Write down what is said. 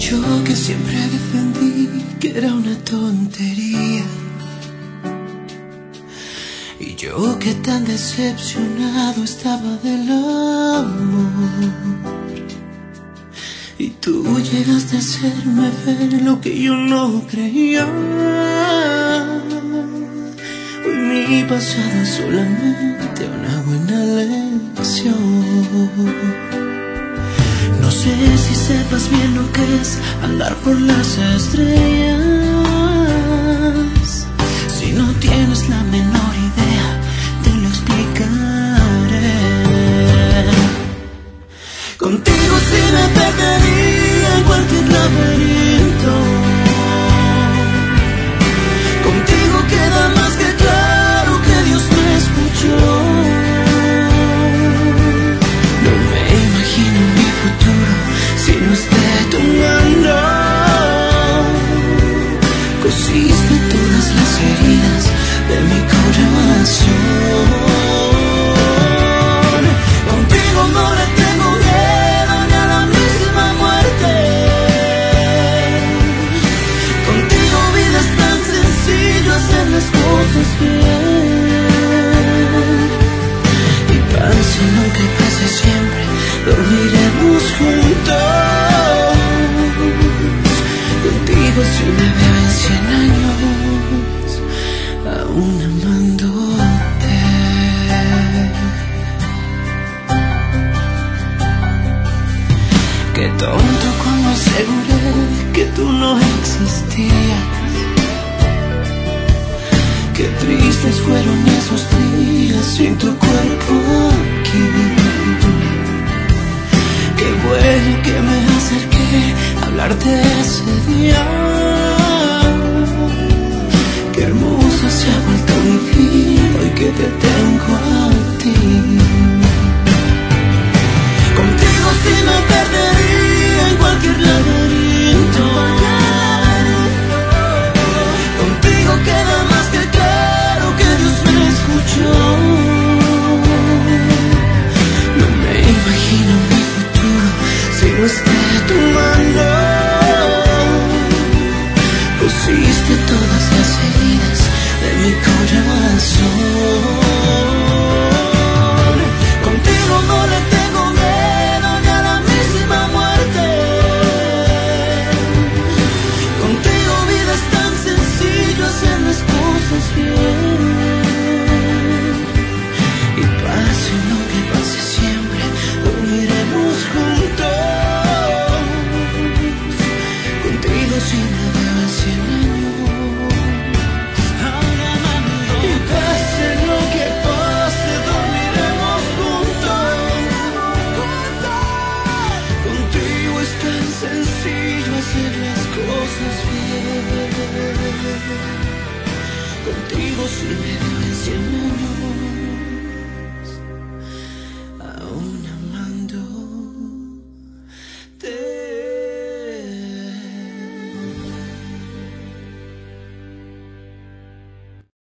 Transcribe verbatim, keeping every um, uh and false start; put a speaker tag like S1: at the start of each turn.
S1: Yo que siempre defendí que era una tontería, y yo que tan decepcionado estaba del amor, y tú llegaste a hacerme ver lo que yo no creía. Hoy mi pasado es solamente una buena lección. No sé si sepas bien lo que es andar por las estrellas. Si no tienes la menor idea, te lo explicaré. Contigo sí me perdería en cualquier laberinto. Contigo queda más que claro que Dios me escuchó. No me imagino mi futuro si no esté tu mano. Cosiste todas las heridas de mi corazón. Contigo no le tengo miedo ni a la misma muerte. Contigo vida es tan sencillo hacer las cosas bien. Y pase lo que pase siempre, dormiremos juntos. Contigo si me veo en cien años, aún amándote. Qué tonto cuando aseguré que tú no existías. Qué tristes fueron esos días sin tu cuerpo aquí. Qué bueno que me acerqué a hablarte ese día. Qué hermosa se ha vuelto mi vida hoy que te tengo a ti. Contigo sí me perdería en cualquier laberinto. Contigo queda más que claro que Dios me escuchó. No me imagino mi futuro si no está tu mano. Pusiste todas las heridas de mi corazón. Contigo no le tengo miedo ni a la misma muerte. Contigo vida es tan sencillo hacer las cosas bien. Y pase lo que pase siempre, dormiremos juntos. Contigo si me veo en cien años, y pase lo que pase, dormiremos juntos. Contigo es tan sencillo hacer las cosas bien. Contigo si me